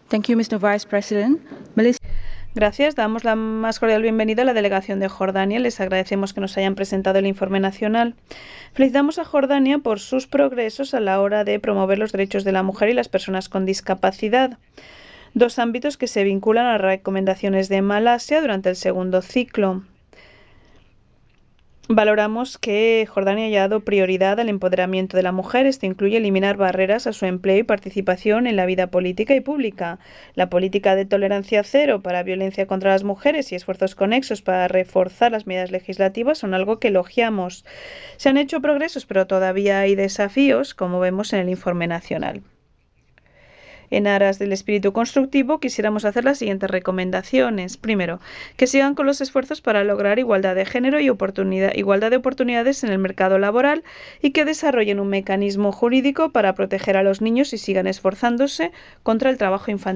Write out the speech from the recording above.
Thank you, Mr. Vice President. Melissa. Gracias. Damos la más cordial bienvenida a la delegación de Jordania. Les agradecemos que nos hayan presentado el informe nacional. Felicitamos a Jordania por sus progresos a la hora de promover los derechos de la mujer y las personas con discapacidad, dos ámbitos que se vinculan a las recomendaciones de Malasia durante el segundo ciclo. Valoramos que Jordania haya dado prioridad al empoderamiento de la mujer. Esto incluye eliminar barreras a su empleo y participación en la vida política y pública. La política de tolerancia cero para violencia contra las mujeres y esfuerzos conexos para reforzar las medidas legislativas son algo que elogiamos. Se han hecho progresos, pero todavía hay desafíos, como vemos en el informe nacional. En aras del espíritu constructivo, quisiéramos hacer las siguientes recomendaciones. Primero, que sigan con los esfuerzos para lograr igualdad de género y igualdad de oportunidades en el mercado laboral y que desarrollen un mecanismo jurídico para proteger a los niños y sigan esforzándose contra el trabajo infantil.